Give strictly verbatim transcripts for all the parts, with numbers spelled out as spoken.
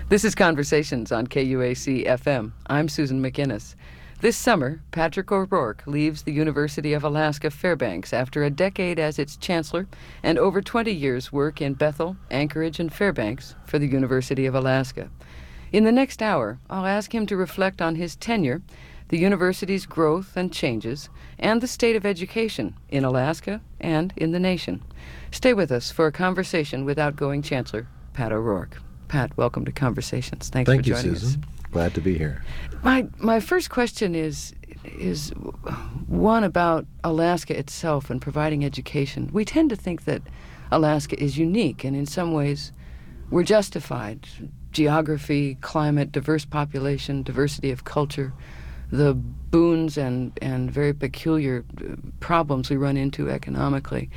This is Conversations on K U A C F M. I'm Susan McInnes. This summer, Patrick O'Rourke leaves the University of Alaska Fairbanks after a decade as its chancellor and over twenty years' work in Bethel, Anchorage, and Fairbanks for the University of Alaska. In the next hour, I'll ask him to reflect on his tenure, the university's growth and changes, and the state of education in Alaska and in the nation. Stay with us for a conversation with outgoing Chancellor Pat O'Rourke. Pat, welcome to Conversations. Thanks Thank for you, joining Susan. us. Glad to be here. My my first question is is one about Alaska itself and providing education. We tend to think that Alaska is unique, and in some ways we're justified. Geography, climate, diverse population, diversity of culture, the boons and, and very peculiar problems we run into economically.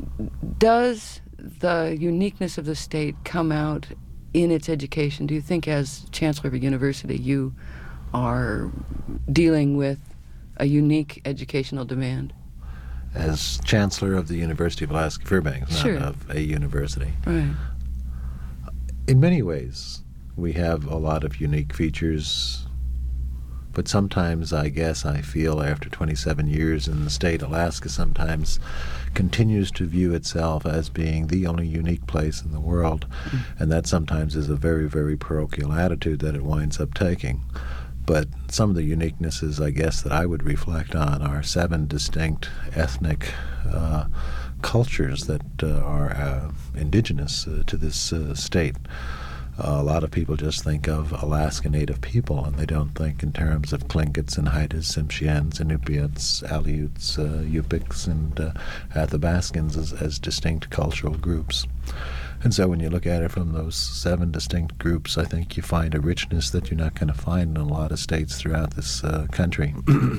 Does the uniqueness of the state come out in its education? Do you think as Chancellor of a university you are dealing with a unique educational demand? As Chancellor of the University of Alaska Fairbanks, Sure. not of a university. Right. In many ways, we have a lot of unique features, but sometimes I guess I feel after twenty-seven years in the state, Alaska sometimes continues to view itself as being the only unique place in the world, mm. and that sometimes is a very, very parochial attitude that it winds up taking. But some of the uniquenesses, I guess, that I would reflect on are seven distinct ethnic uh, cultures that uh, are uh, indigenous uh, to this uh, state. Uh, a lot of people just think of Alaska Native people, and they don't think in terms of Tlinkits and Haidas, Tsimshians, Inupiats, Aleuts, uh, Yupiks, and uh, Athabascans as, as distinct cultural groups. And so when you look at it from those seven distinct groups, I think you find a richness that you're not going to find in a lot of states throughout this uh, country.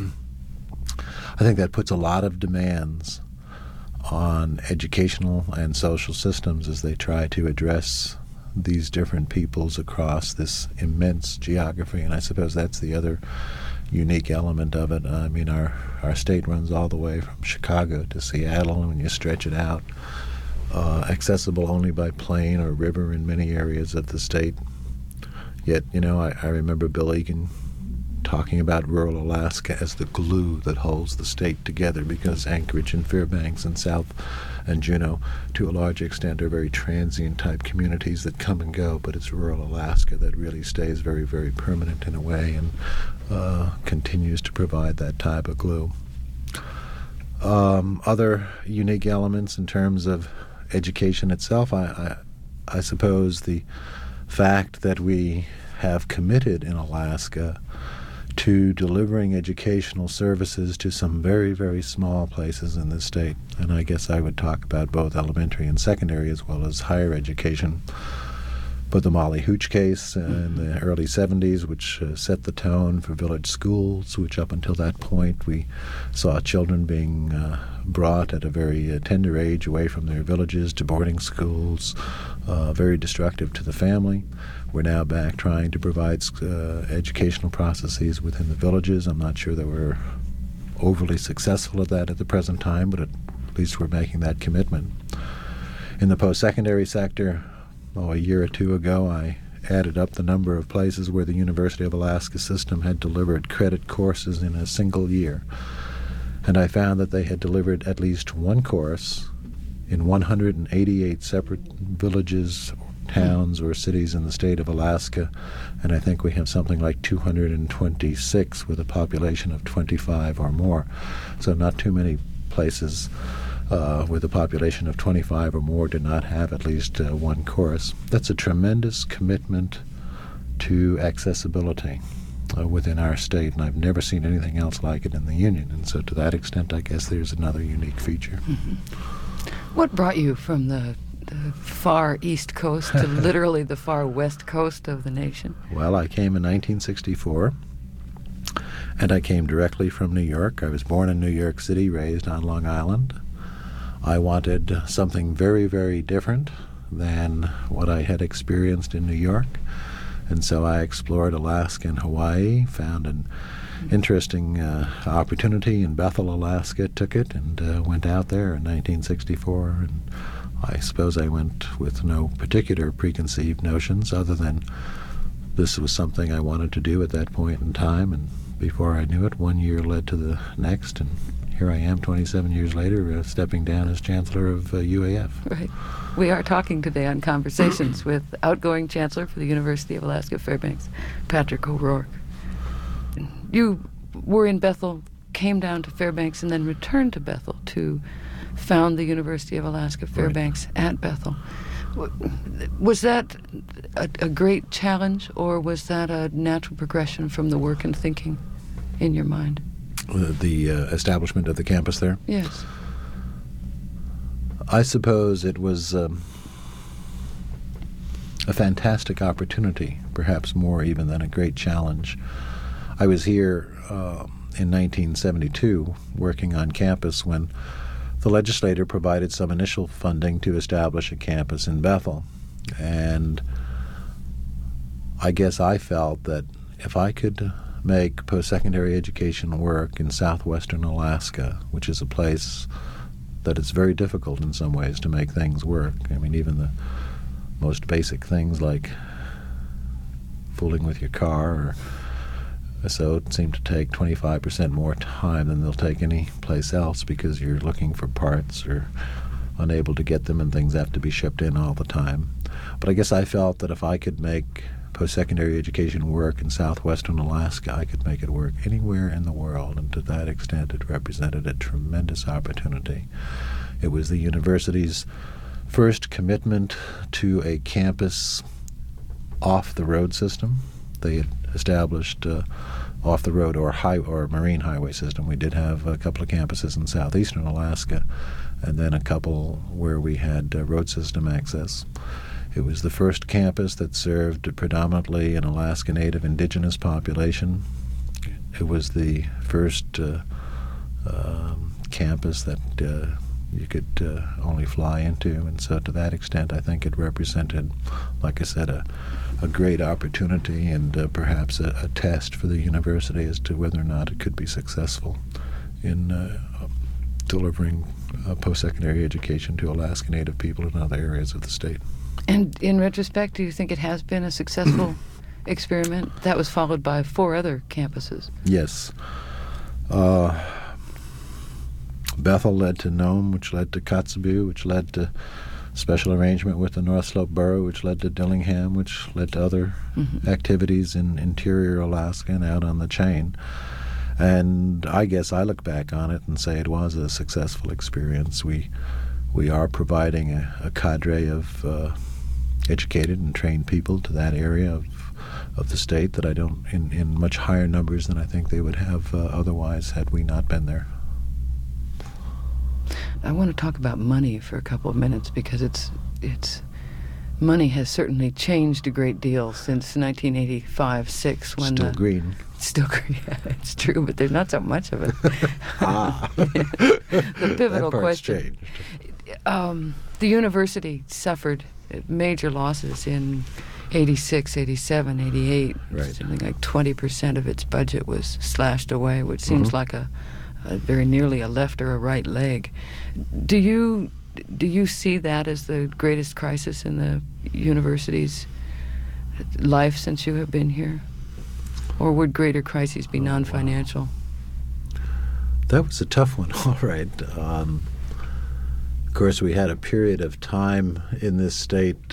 I think that puts a lot of demands on educational and social systems as they try to address these different peoples across this immense geography, and I suppose that's the other unique element of it. I mean, our, our state runs all the way from Chicago to Seattle, and when you stretch it out, uh, accessible only by plane or river in many areas of the state. Yet, you know, I, I remember Bill Egan talking about rural Alaska as the glue that holds the state together, because Anchorage and Fairbanks and South and Juneau, to a large extent, are very transient-type communities that come and go, but it's rural Alaska that really stays very, very permanent in a way and uh, continues to provide that type of glue. Um, other unique elements in terms of education itself, I, I, I suppose the fact that we have committed in Alaska to delivering educational services to some very, very small places in the state. And I guess I would talk about both elementary and secondary as well as higher education. But the Molly Hooch case uh, in the early seventies, which uh, set the tone for village schools, which up until that point we saw children being uh, brought at a very uh, tender age away from their villages to boarding schools, uh, very destructive to the family. We're now back trying to provide uh, educational processes within the villages. I'm not sure that we're overly successful at that at the present time, but at least we're making that commitment. In the post-secondary sector, oh, a year or two ago, I added up the number of places where the University of Alaska system had delivered credit courses in a single year. And I found that they had delivered at least one course in one hundred eighty-eight separate villages, towns, or cities in the state of Alaska, and I think we have something like two hundred twenty-six with a population of twenty-five or more. So not too many places uh, with a population of twenty-five or more do not have at least uh, one course. That's a tremendous commitment to accessibility uh, within our state, and I've never seen anything else like it in the Union. And so to that extent, I guess there's another unique feature. Mm-hmm. What brought you from the the far east coast to literally the far west coast of the nation? Well, I came in nineteen sixty-four, and I came directly from New York. I was born in New York City, raised on Long Island. I wanted something very, very different than what I had experienced in New York, and so I explored Alaska and Hawaii, found an interesting uh, opportunity in Bethel, Alaska, took it, and uh, went out there in nineteen sixty-four, and I suppose I went with no particular preconceived notions other than this was something I wanted to do at that point in time, and before I knew it, one year led to the next, and here I am twenty-seven years later, uh, stepping down as Chancellor of uh, U A F. Right. We are talking today on Conversations with outgoing Chancellor for the University of Alaska Fairbanks, Patrick O'Rourke. You were in Bethel, came down to Fairbanks, and then returned to Bethel to found the University of Alaska Fairbanks right. at Bethel. Was that a, a great challenge, or was that a natural progression from the work and thinking in your mind? Uh, the uh, establishment of the campus there? Yes. I suppose it was um, a fantastic opportunity, perhaps more even than a great challenge. I was here uh, in nineteen seventy-two working on campus when the legislature provided some initial funding to establish a campus in Bethel. And I guess I felt that if I could make post-secondary education work in southwestern Alaska, which is a place that it's very difficult in some ways to make things work. I mean, even the most basic things like fooling with your car or so seem to take twenty-five percent more time than they'll take any place else because you're looking for parts or unable to get them and things have to be shipped in all the time. But I guess I felt that if I could make post-secondary education work in southwestern Alaska, I could make it work anywhere in the world, and to that extent it represented a tremendous opportunity. It was the university's first commitment to a campus off-the-road system. They had established uh, off-the-road or high or marine highway system. We did have a couple of campuses in southeastern Alaska, and then a couple where we had uh, road system access. It was the first campus that served predominantly an Alaska Native indigenous population. It was the first uh, uh, campus that uh, you could uh, only fly into, and so to that extent I think it represented, like I said, a, a great opportunity and uh, perhaps a, a test for the university as to whether or not it could be successful in uh, delivering uh, post-secondary education to Alaska Native people in other areas of the state. And in retrospect, do you think it has been a successful experiment? That was followed by four other campuses. Yes. Uh, Bethel led to Nome, which led to Kotzebue, which led to special arrangement with the North Slope Borough, which led to Dillingham, which led to other mm-hmm. activities in interior Alaska and out on the chain. And I guess I look back on it and say it was a successful experience. We we are providing a, a cadre of uh, educated and trained people to that area of of the state that I don't, in, in much higher numbers than I think they would have uh, otherwise had we not been there. I want to talk about money for a couple of minutes because it's it's money has certainly changed a great deal since nineteen eighty-five six when still the, green. Still green. It's true, but there's not so much of it. ah. The pivotal that part's question. Changed. Um, the university suffered major losses in eighty-six, eighty-seven, eighty-eight. Right. Something like twenty percent of its budget was slashed away, which seems mm-hmm. like a, a very nearly a left or a right leg. Do you do you see that as the greatest crisis in the university's life since you have been here? Or would greater crises be non-financial? Oh, wow. That was a tough one, all right. Um, of course, we had a period of time in this state,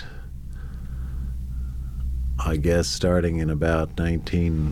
I guess, starting in about nineteen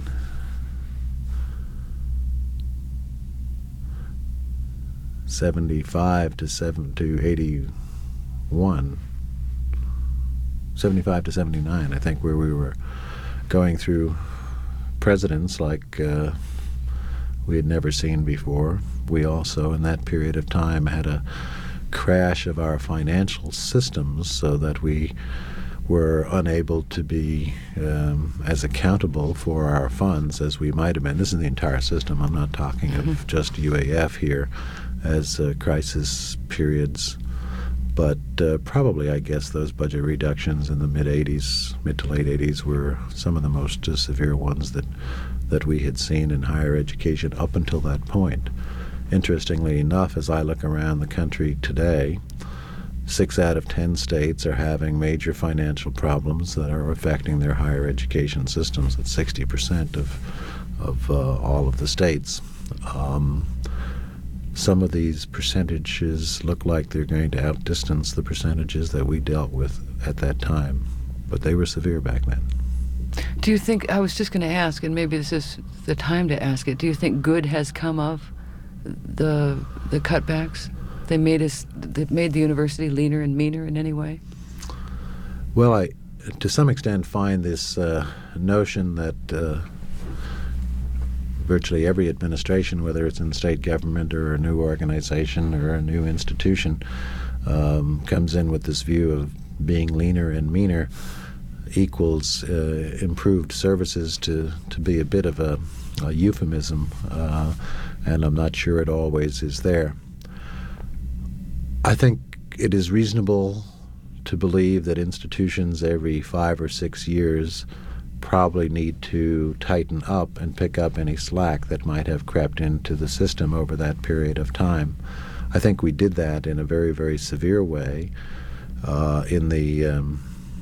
seventy-five to seven to eighty-one, seventy-five to seventy-nine, I think, where we were going through presidents like uh, we had never seen before. We also, in that period of time, had a crash of our financial systems so that we were unable to be um, as accountable for our funds as we might have been. This is the entire system. I'm not talking mm-hmm. of just U A F here as uh, crisis periods, but uh, probably, I guess, those budget reductions in the mid-eighties, mid to late eighties were some of the most uh, severe ones that, that we had seen in higher education up until that point. Interestingly enough, as I look around the country today, six out of ten states are having major financial problems that are affecting their higher education systems. That's sixty percent of, of uh, all of the states. Um, some of these percentages look like they're going to outdistance the percentages that we dealt with at that time, but they were severe back then. Do you think, I was just going to ask, and maybe this is the time to ask it, do you think good has come of the the cutbacks? They made us, they made the university leaner and meaner in any way? Well, I, to some extent, find this uh, notion that uh, virtually every administration, whether it's in state government or a new organization or a new institution, um, comes in with this view of being leaner and meaner equals uh, improved services to, to be a bit of a, a euphemism, uh, and I'm not sure it always is there. I think it is reasonable to believe that institutions every five or six years probably need to tighten up and pick up any slack that might have crept into the system over that period of time. I think we did that in a very, very severe way uh, in the um,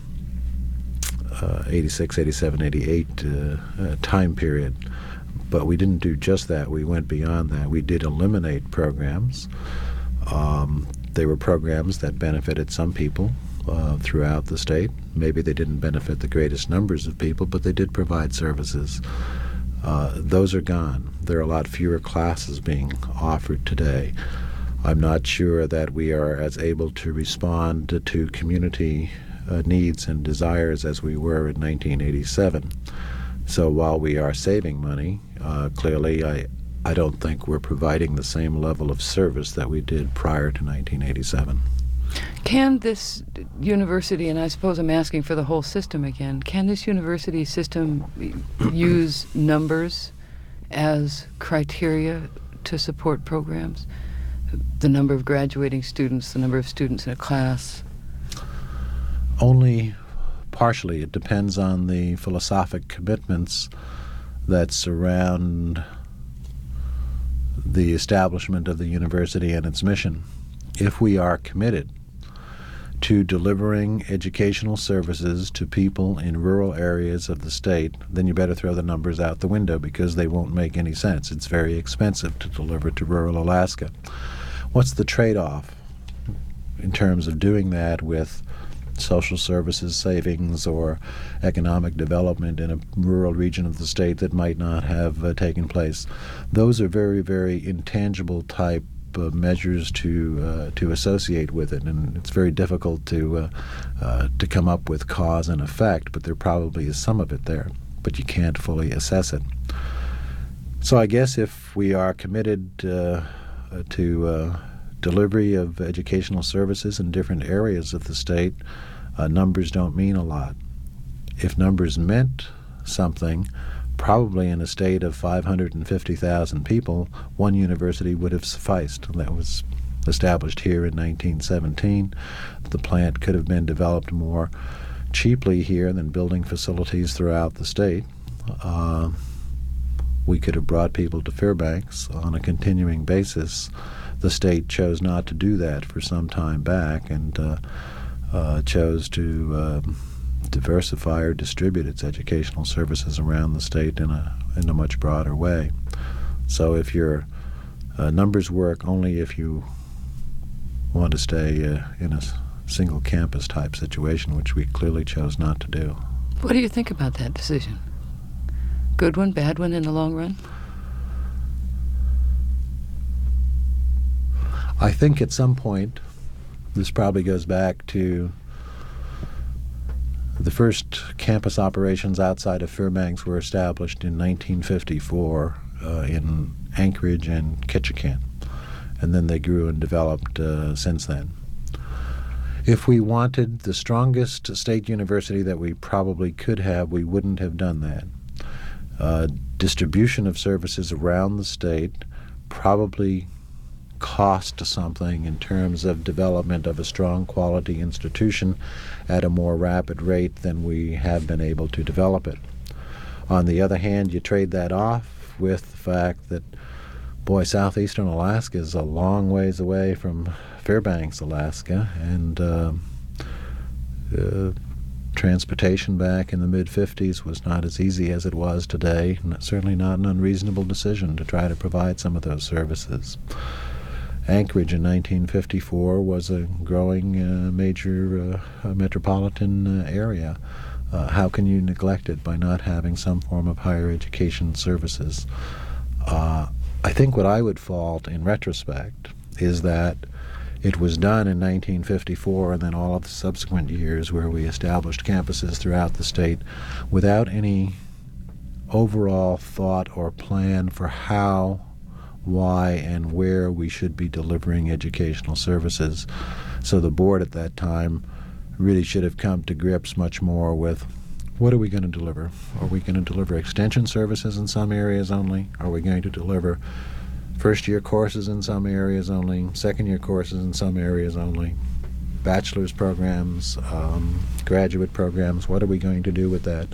uh, eighty-six, eighty-seven, eighty-eight uh, uh, time period. But we didn't do just that. We went beyond that. We did eliminate programs. Um, they were programs that benefited some people uh, throughout the state. Maybe they didn't benefit the greatest numbers of people, but they did provide services. Uh, those are gone. There are a lot fewer classes being offered today. I'm not sure that we are as able to respond to, to community uh, needs and desires as we were in nineteen eighty-seven. So while we are saving money, uh, clearly I, I don't think we're providing the same level of service that we did prior to nineteen eighty-seven. Can this university, and I suppose I'm asking for the whole system again, can this university system use numbers as criteria to support programs? The number of graduating students, the number of students in a class? Only partially. It depends on the philosophic commitments that surround the establishment of the university and its mission. If we are committed to delivering educational services to people in rural areas of the state, then you better throw the numbers out the window because they won't make any sense. It's very expensive to deliver to rural Alaska. What's the trade-off in terms of doing that with social services savings or economic development in a rural region of the state that might not have uh, taken place? Those are very, very intangible type uh, measures to uh, to associate with it, and it's very difficult to uh, uh, to come up with cause and effect, but there probably is some of it there, but you can't fully assess it. So I guess if we are committed uh, to uh, delivery of educational services in different areas of the state, uh, numbers don't mean a lot. If numbers meant something, probably in a state of five hundred fifty thousand people, one university would have sufficed. That was established here in nineteen seventeen. The plant could have been developed more cheaply here than building facilities throughout the state. Uh, we could have brought people to Fairbanks on a continuing basis. The state chose not to do that for some time back and uh, uh, chose to uh, diversify or distribute its educational services around the state in a in a much broader way. So if your uh, numbers work only if you want to stay uh, in a single campus type situation, which we clearly chose not to do. What do you think about that decision? Good one, bad one in the long run? I think at some point, this probably goes back to the first campus operations outside of Fairbanks were established in nineteen fifty-four uh, in Anchorage and Ketchikan, and then they grew and developed uh, since then. If we wanted the strongest state university that we probably could have, we wouldn't have done that. Uh, distribution of services around the state probably cost something in terms of development of a strong quality institution at a more rapid rate than we have been able to develop it. On the other hand, you trade that off with the fact that boy, southeastern Alaska is a long ways away from Fairbanks, Alaska, and uh, uh, transportation back in the mid-fifties was not as easy as it was today, and certainly not an unreasonable decision to try to provide some of those services. Anchorage in nineteen fifty-four was a growing uh, major uh, metropolitan uh, area. Uh, how can you neglect it by not having some form of higher education services? Uh, I think what I would fault in retrospect is that it was done in nineteen fifty-four and then all of the subsequent years where we established campuses throughout the state without any overall thought or plan for how, why, and where we should be delivering educational services. So the board at that time really should have come to grips much more with, what are we going to deliver? Are we going to deliver extension services in some areas only? Are we going to deliver first-year courses in some areas only, second-year courses in some areas only, bachelor's programs, um, graduate programs? What are we going to do with that?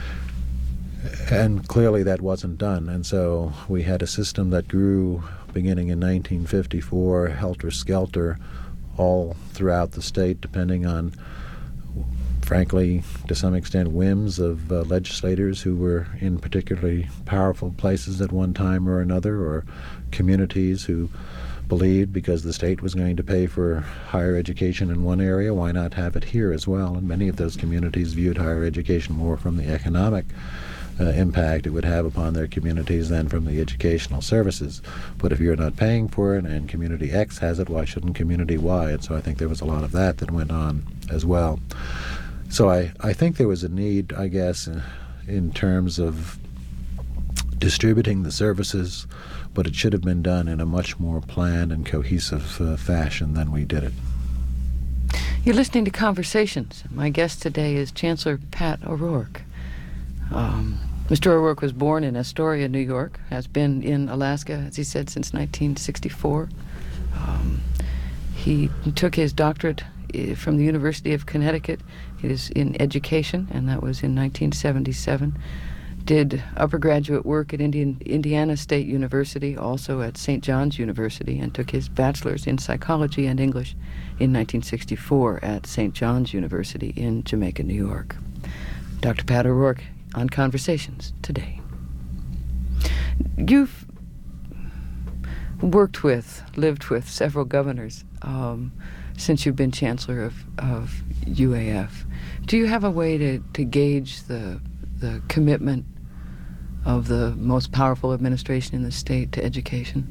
And clearly that wasn't done, and so we had a system that grew beginning in nineteen fifty-four, helter-skelter, all throughout the state, depending on, frankly, to some extent, whims of uh, legislators who were in particularly powerful places at one time or another, or communities who believed because the state was going to pay for higher education in one area, why not have it here as well? And many of those communities viewed higher education more from the economic Uh, impact it would have upon their communities than from the educational services. But if you're not paying for it and community X has it, why shouldn't community Y? And so I think there was a lot of that that went on as well. So I, I think there was a need, I guess, in, in terms of distributing the services, but it should have been done in a much more planned and cohesive uh, fashion than we did it. You're listening to Conversations. My guest today is Chancellor Pat O'Rourke. Um, Mister O'Rourke was born in Astoria, New York, has been in Alaska, as he said, since nineteen sixty-four. Um, he took his doctorate from the University of Connecticut. It is in education, and that was in nineteen seventy-seven. Did upper graduate work at Indian, Indiana State University, also at Saint John's University, and took his bachelor's in psychology and English in nineteen sixty-four at Saint John's University in Jamaica, New York. Doctor Pat O'Rourke on Conversations today. You've worked with, lived with several governors um, since you've been Chancellor of, of U A F. Do you have a way to, to gauge the the commitment of the most powerful administration in the state to education?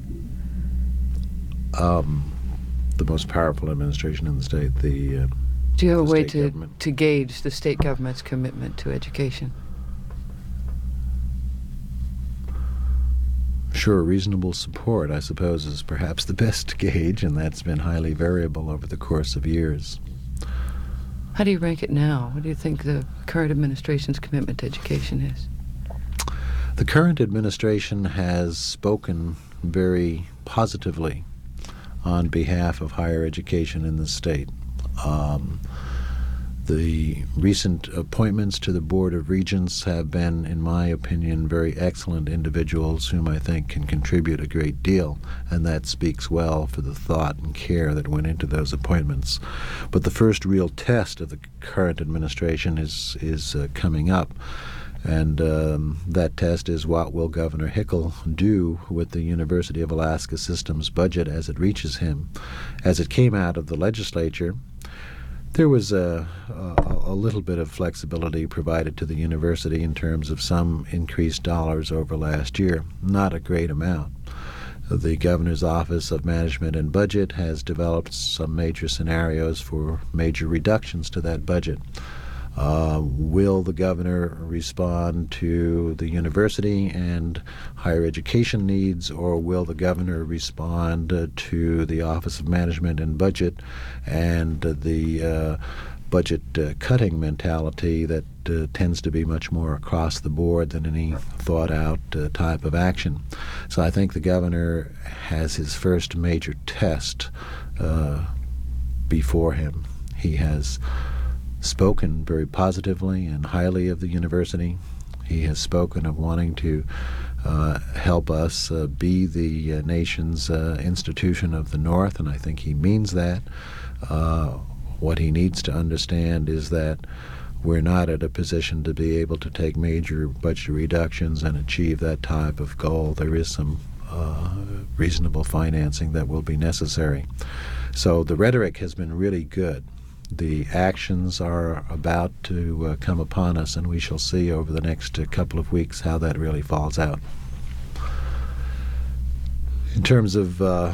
Um, the most powerful administration in the state, the uh, Do you have a way state to, government. to gauge the state government's commitment to education? Sure, reasonable support, I suppose, is perhaps the best gauge, and that's been highly variable over the course of years. How do you rank it now? What do you think the current administration's commitment to education is? The current administration has spoken very positively on behalf of higher education in the state. Um, the recent appointments to the Board of Regents have been, in my opinion, very excellent individuals whom I think can contribute a great deal, and that speaks well for the thought and care that went into those appointments. But the first real test of the current administration is, is uh, coming up. And um, that test is, what will Governor Hickel do with the University of Alaska System's budget as it reaches him? As it came out of the legislature, there was a, a, a little bit of flexibility provided to the university in terms of some increased dollars over last year, not a great amount. The Governor's Office of Management and Budget has developed some major scenarios for major reductions to that budget. Uh, will the governor respond to the university and higher education needs, or will the governor respond uh, to the Office of Management and Budget and uh, the uh, budget uh, cutting mentality that uh, tends to be much more across the board than any thought-out uh, type of action? So I think the governor has his first major test uh, before him. He has spoken very positively and highly of the university. He has spoken of wanting to uh, help us uh, be the uh, nation's uh, institution of the North, and I think he means that. Uh, what he needs to understand is that we're not at a position to be able to take major budget reductions and achieve that type of goal. There is some uh, reasonable financing that will be necessary. So the rhetoric has been really good. The actions are about to uh, come upon us, and we shall see over the next uh, couple of weeks how that really falls out. In terms of uh,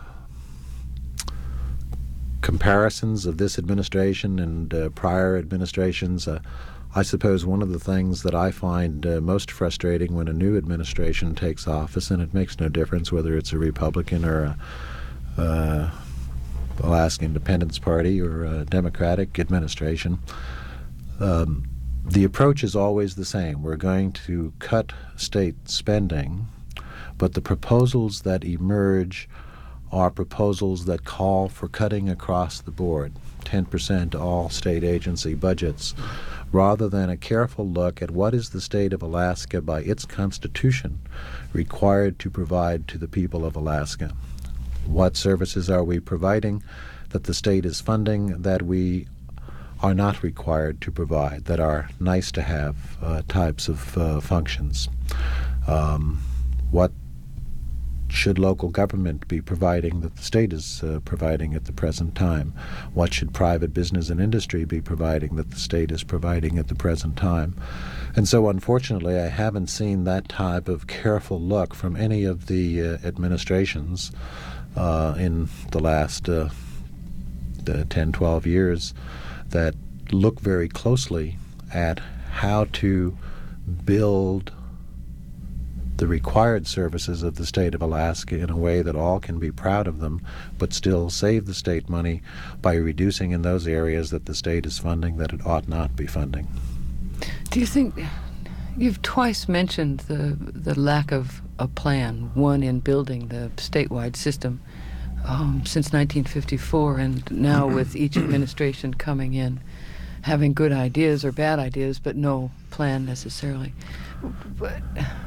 comparisons of this administration and uh, prior administrations, uh, I suppose one of the things that I find uh, most frustrating when a new administration takes office, and it makes no difference whether it's a Republican or a uh, Alaska Independence Party or a Democratic administration, um, the approach is always the same. We're going to cut state spending, but the proposals that emerge are proposals that call for cutting across the board, ten percent to all state agency budgets, rather than a careful look at what is the state of Alaska by its constitution required to provide to the people of Alaska. What services are we providing that the state is funding that we are not required to provide, that are nice to have uh, types of uh, functions? Um, what should local government be providing that the state is uh, providing at the present time? What should private business and industry be providing that the state is providing at the present time? And so, unfortunately, I haven't seen that type of careful look from any of the uh, administrations uh, in the last uh, the ten, twelve years that look very closely at how to build the required services of the state of Alaska in a way that all can be proud of them, but still save the state money by reducing in those areas that the state is funding that it ought not be funding. Do you think, you've twice mentioned the the lack of a plan, one in building the statewide system um, since nineteen fifty-four, and now with each administration coming in, having good ideas or bad ideas, but no plan necessarily. But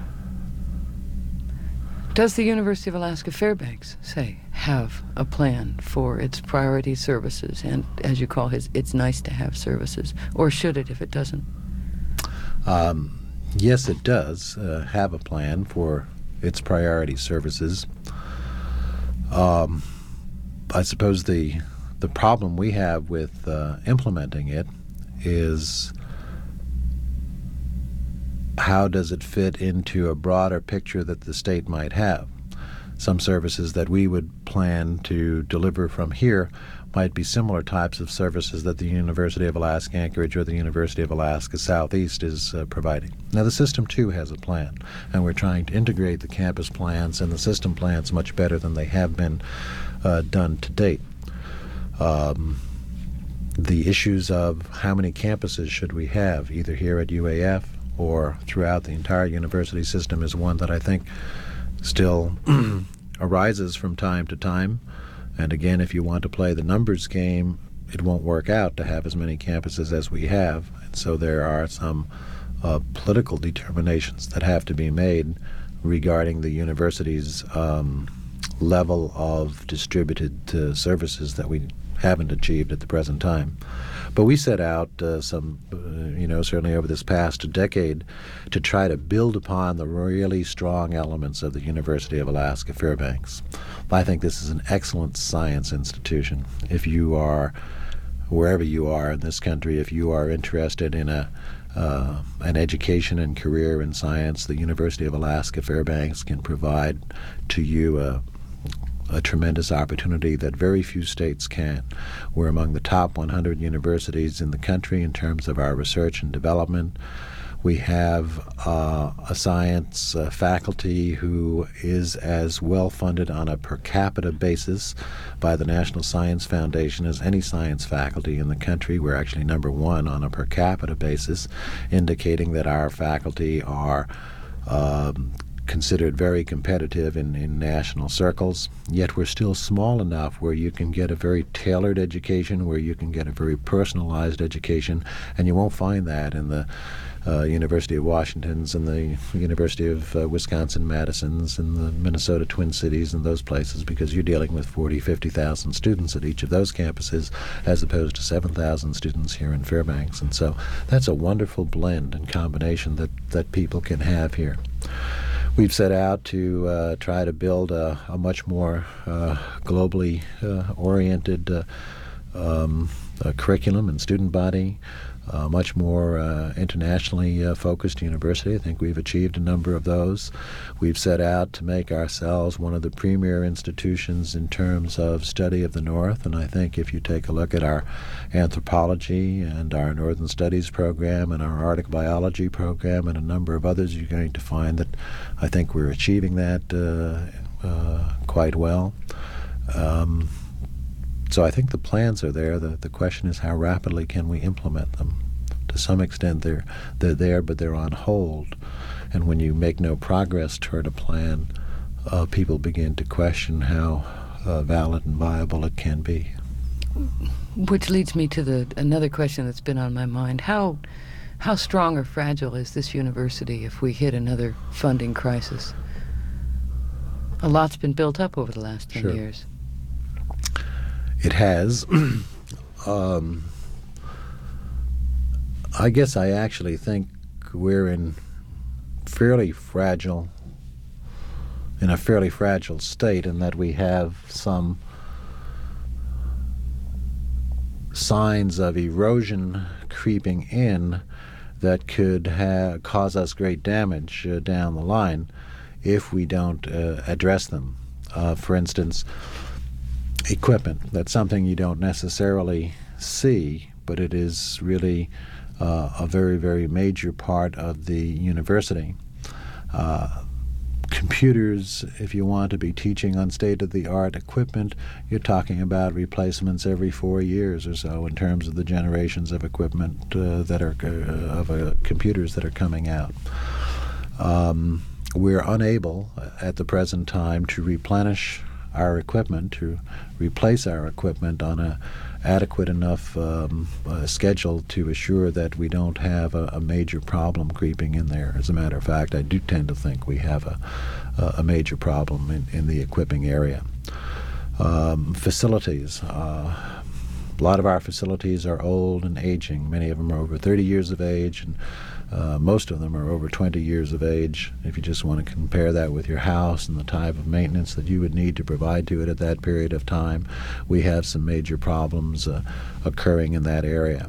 does the University of Alaska Fairbanks, say, have a plan for its priority services and, as you call it, its nice-to-have services? Or should it if it doesn't? Um, yes, it does uh, have a plan for its priority services. Um, I suppose the the problem we have with uh, implementing it is how does it fit into a broader picture that the state might have? Some services that we would plan to deliver from here might be similar types of services that the University of Alaska Anchorage or the University of Alaska Southeast is uh, providing. Now, the system, too, has a plan, and we're trying to integrate the campus plans and the system plans much better than they have been uh, done to date. Um, the issues of how many campuses should we have, either here at U A F or throughout the entire university system, is one that I think still arises from time to time. And again, if you want to play the numbers game, it won't work out to have as many campuses as we have. And so there are some uh, political determinations that have to be made regarding the university's um, level of distributed uh, services that we haven't achieved at the present time. But we set out uh, some, uh, you know, certainly over this past decade to try to build upon the really strong elements of the University of Alaska Fairbanks. I think this is an excellent science institution. If you are, wherever you are in this country, if you are interested in a uh, an education and career in science, the University of Alaska Fairbanks can provide to you a a tremendous opportunity that very few states can. We're among the top one hundred universities in the country in terms of our research and development. We have uh, a science uh, faculty who is as well funded on a per capita basis by the National Science Foundation as any science faculty in the country. We're actually number one on a per capita basis, indicating that our faculty are um, considered very competitive in, in national circles, yet we're still small enough where you can get a very tailored education, where you can get a very personalized education, and you won't find that in the uh, University of Washingtons and the University of uh, Wisconsin-Madisons and the Minnesota Twin Cities and those places, because you're dealing with forty, fifty thousand students at each of those campuses as opposed to seven thousand students here in Fairbanks. And so that's a wonderful blend and combination that, that people can have here. We've set out to uh, try to build a, a much more uh, globally uh, oriented uh, um, uh, curriculum and student body, a much more uh, internationally uh, focused university. I think we've achieved a number of those. We've set out to make ourselves one of the premier institutions in terms of study of the North, and I think if you take a look at our anthropology and our Northern Studies program and our Arctic biology program and a number of others, you're going to find that I think we're achieving that uh, uh, quite well. Um, So I think the plans are there. The, the question is how rapidly can we implement them. To some extent they're, they're there, but they're on hold. And when you make no progress toward a plan, uh, people begin to question how uh, valid and viable it can be. Which leads me to the another question that's been on my mind. How, how strong or fragile is this university if we hit another funding crisis? A lot's been built up over the last ten Sure. years. It has. um, I guess I actually think we're in fairly fragile, in a fairly fragile state, in that we have some signs of erosion creeping in that could ha- cause us great damage uh, down the line if we don't uh, address them. Uh, for instance, equipment. That's something you don't necessarily see, but it is really uh, a very, very major part of the university. Uh, computers, if you want to be teaching on state-of-the-art equipment, you're talking about replacements every four years or so in terms of the generations of equipment uh, that are uh, of uh, computers that are coming out. Um, we're unable at the present time to replenish our equipment, to replace our equipment on a adequate enough um, uh, schedule to assure that we don't have a, a major problem creeping in there. As a matter of fact, I do tend to think we have a, a major problem in, in the equipping area. Um, facilities. Uh, a lot of our facilities are old and aging. Many of them are over thirty years of age, and Uh, most of them are over twenty years of age. If you just want to compare that with your house and the type of maintenance that you would need to provide to it at that period of time, we have some major problems uh, occurring in that area.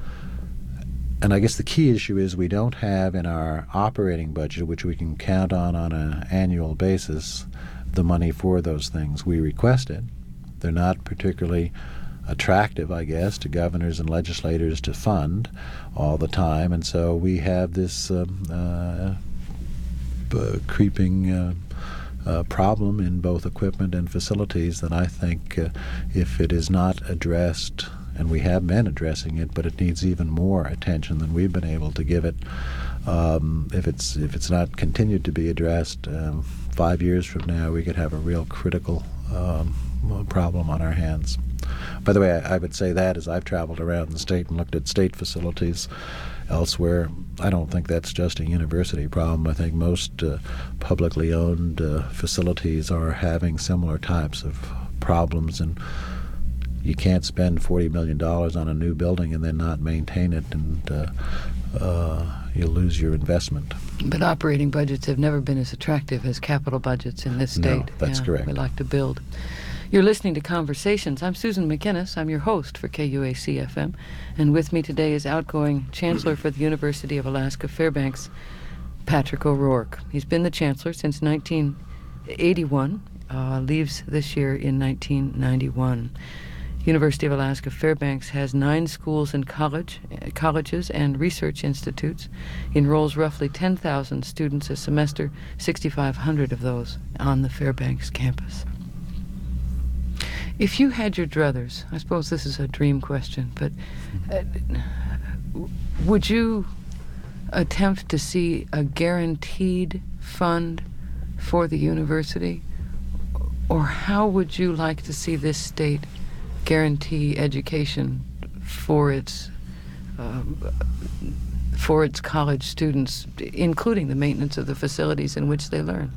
And I guess the key issue is we don't have in our operating budget, which we can count on on an annual basis, the money for those things. We request it. They're not particularly attractive, I guess, to governors and legislators to fund all the time, and so we have this um, uh, b- creeping uh, uh, problem in both equipment and facilities that I think uh, if it is not addressed, and we have been addressing it, but it needs even more attention than we've been able to give it. Um, if it's if it's not continued to be addressed, um, five years from now we could have a real critical um, problem on our hands. By the way, I, I would say that as I've traveled around the state and looked at state facilities elsewhere, I don't think that's just a university problem. I think most uh, publicly owned uh, facilities are having similar types of problems, and you can't spend forty million dollars on a new building and then not maintain it, and uh, uh, you'll lose your investment. But operating budgets have never been as attractive as capital budgets in this state. No, that's yeah, correct. We like to build. You're listening to Conversations. I'm Susan McInnes. I'm your host for K U A C F M. And with me today is outgoing Chancellor for the University of Alaska Fairbanks, Patrick O'Rourke. He's been the Chancellor since nineteen eighty-one, uh, leaves this year in nineteen ninety-one. University of Alaska Fairbanks has nine schools and college, uh, colleges and research institutes, enrolls roughly ten thousand students a semester, six thousand five hundred of those on the Fairbanks campus. If you had your druthers, I suppose this is a dream question, but uh, would you attempt to see a guaranteed fund for the university? Or how would you like to see this state guarantee education for its uh, for its college students, including the maintenance of the facilities in which they learn?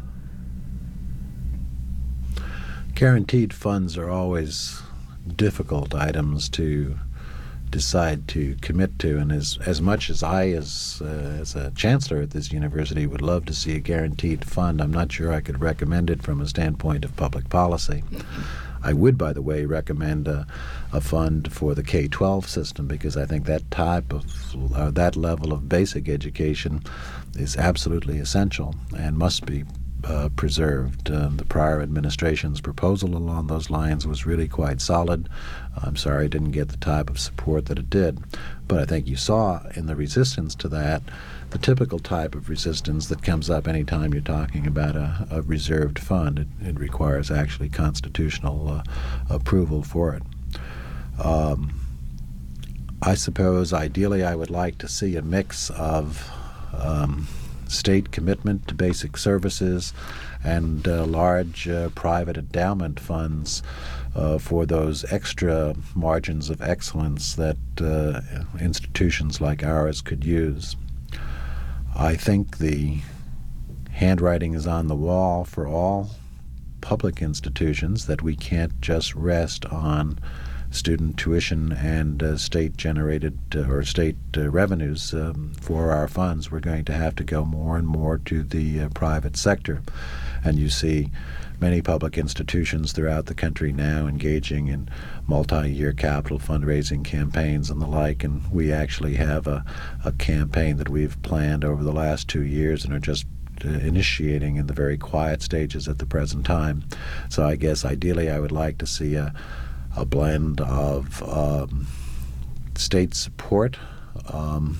Guaranteed funds are always difficult items to decide to commit to, and as as much as I, as uh, as a chancellor at this university, would love to see a guaranteed fund, I'm not sure I could recommend it from a standpoint of public policy. I would, by the way, recommend a, a fund for the K twelve system, because I think that type of uh, that level of basic education is absolutely essential and must be Uh, preserved. Um, the prior administration's proposal along those lines was really quite solid. I'm sorry it didn't get the type of support that it did. But I think you saw in the resistance to that the typical type of resistance that comes up anytime you're talking about a, a reserved fund. It, it requires actually constitutional uh, approval for it. Um, I suppose ideally I would like to see a mix of um, state commitment to basic services and uh, large uh, private endowment funds uh, for those extra margins of excellence that uh, institutions like ours could use. I think the handwriting is on the wall for all public institutions that we can't just rest on student tuition and uh, state-generated uh, or state uh, revenues um, for our funds. We're going to have to go more and more to the uh, private sector. And you see many public institutions throughout the country now engaging in multi-year capital fundraising campaigns and the like, and we actually have a, a campaign that we've planned over the last two years and are just uh, initiating in the very quiet stages at the present time. So I guess ideally I would like to see a a blend of um, state support um,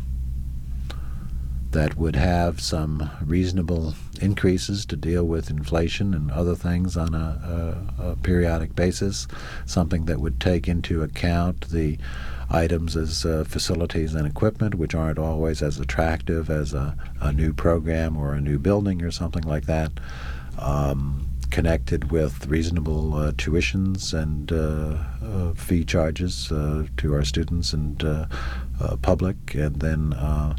that would have some reasonable increases to deal with inflation and other things on a, a, a periodic basis, something that would take into account the items as uh, facilities and equipment, which aren't always as attractive as a, a new program or a new building or something like that. Um, connected with reasonable uh, tuitions and uh, uh, fee charges uh, to our students and uh, uh, public, and then uh,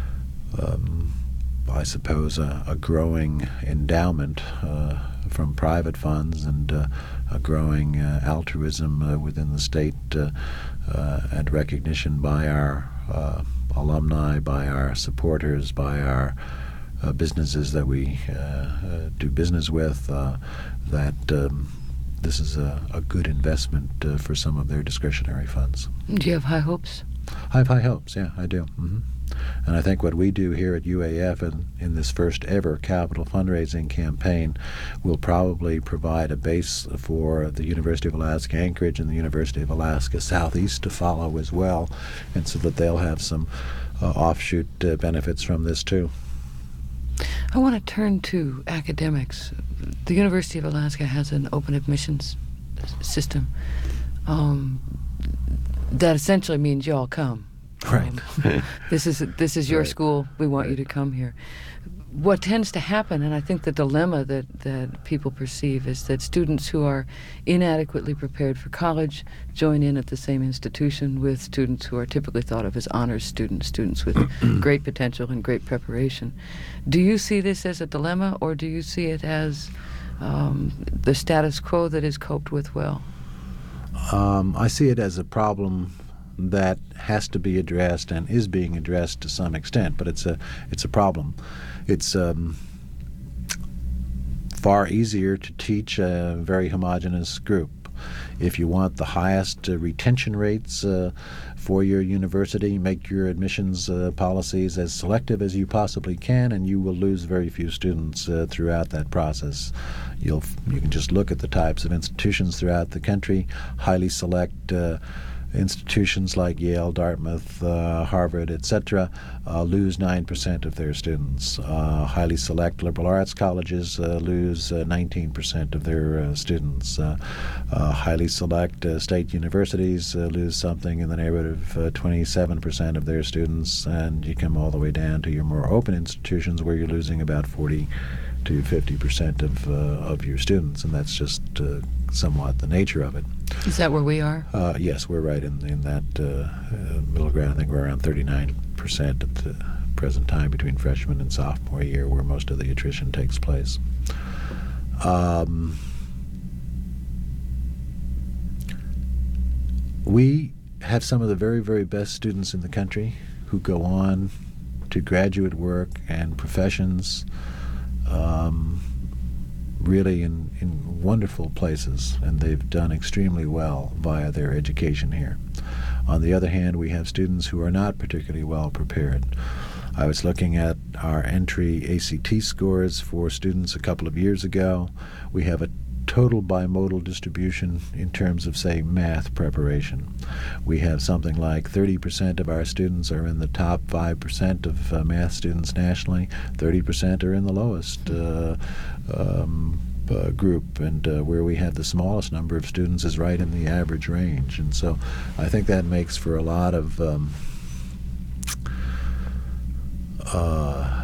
um, I suppose a, a growing endowment uh, from private funds and uh, a growing uh, altruism uh, within the state uh, uh, and recognition by our uh, alumni, by our supporters, by our Uh, businesses that we uh, uh, do business with, uh, that um, this is a, a good investment uh, for some of their discretionary funds. Do you have high hopes? I have high hopes, yeah, I do. Mm-hmm. And I think what we do here at U A F in, in this first ever capital fundraising campaign will probably provide a base for the University of Alaska Anchorage and the University of Alaska Southeast to follow as well, and so that they'll have some uh, offshoot uh, benefits from this too. I want to turn to academics. The University of Alaska has an open admissions system. Um, that essentially means you all come. Right. Um, this is this is your right. school. We want right. you to come here. What tends to happen, and I think the dilemma that, that people perceive, is that students who are inadequately prepared for college join in at the same institution with students who are typically thought of as honors students, students with great potential and great preparation. Do you see this as a dilemma, or do you see it as um, the status quo that is coped with well? Um, I see it as a problem that has to be addressed and is being addressed to some extent, but it's a it's a problem. It's um, far easier to teach a very homogeneous group. If you want the highest uh, retention rates uh, for your university, make your admissions uh, policies as selective as you possibly can, and you will lose very few students uh, throughout that process. You'll you can just look at the types of institutions throughout the country, highly select uh, institutions like Yale, Dartmouth, uh, Harvard, et cetera, uh, lose nine percent of their students. Uh, highly select liberal arts colleges uh, lose uh, nineteen percent of their uh, students. Uh, uh, highly select uh, state universities uh, lose something in the neighborhood of uh, twenty-seven percent of their students, and you come all the way down to your more open institutions where you're losing about forty to fifty percent of, uh, of your students, and that's just uh, somewhat the nature of it. Is that where we are? Uh, yes, we're right in in that uh, uh, middle ground. I think we're around thirty-nine percent at the present time between freshman and sophomore year, where most of the attrition takes place. Um, we have some of the very, very best students in the country who go on to graduate work and professions, um, really in, in wonderful places, and they've done extremely well via their education here. On the other hand, we have students who are not particularly well prepared. I was looking at our entry A C T scores for students a couple of years ago. We have a total bimodal distribution in terms of, say, math preparation. We have something like thirty percent of our students are in the top five percent of uh, math students nationally, thirty percent are in the lowest uh, um, uh, group, and uh, where we have the smallest number of students is right in the average range. And so I think that makes for a lot of um, uh,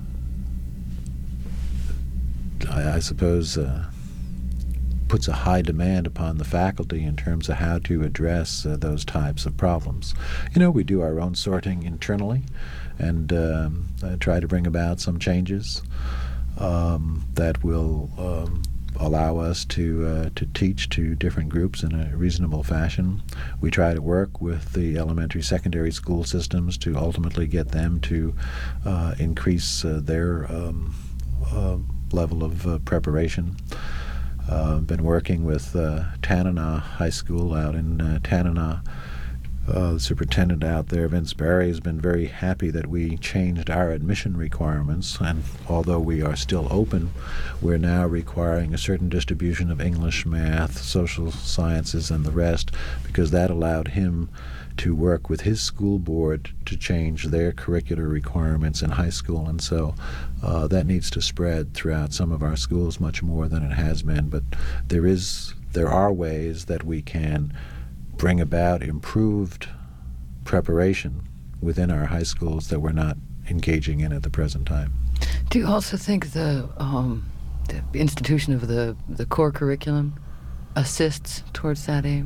I, I suppose uh, puts a high demand upon the faculty in terms of how to address uh, those types of problems. You know, we do our own sorting internally and um, uh, try to bring about some changes um, that will um, allow us to uh, to teach to different groups in a reasonable fashion. We try to work with the elementary, secondary school systems to ultimately get them to uh, increase uh, their um, uh, level of uh, preparation. I've uh, been working with uh, Tanana High School out in uh, Tanana. Uh, the superintendent out there, Vince Barry, has been very happy that we changed our admission requirements, and although we are still open, we're now requiring a certain distribution of English, math, social sciences, and the rest, because that allowed him to work with his school board to change their curricular requirements in high school. And so uh, that needs to spread throughout some of our schools much more than it has been. But there is, there are ways that we can bring about improved preparation within our high schools that we're not engaging in at the present time. Do you also think the, um, the institution of the, the core curriculum assists towards that aim?